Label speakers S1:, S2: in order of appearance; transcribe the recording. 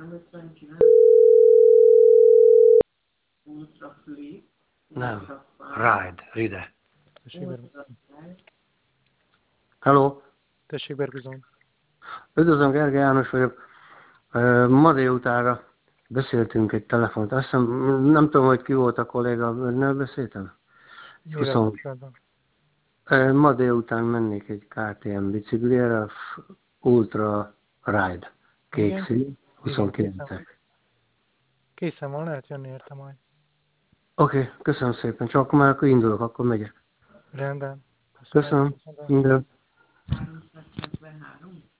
S1: Nem. Ride.
S2: Tessék, Berguzon.
S1: Hello.
S2: Tessék, Berguzon.
S1: Üdvözlöm, Gergely János vagyok. Ma délutánra beszéltünk egy telefont. Azt hiszem, nem tudom, hogy ki volt a kolléga, önnel beszéltem?
S2: Mivel kapcsolatban?
S1: Ma délután mennék egy KTM biciklire, Ultra Ride, kék
S2: Igen?
S1: szín,
S2: Igen, készen
S1: 29-es.
S2: van. Készen van, lehet jönni érte majd.
S1: Oké, köszönöm szépen. Csak már akkor indulok, akkor megyek.
S2: Rendben. Köszönöm.
S1: Köszönöm. Minden.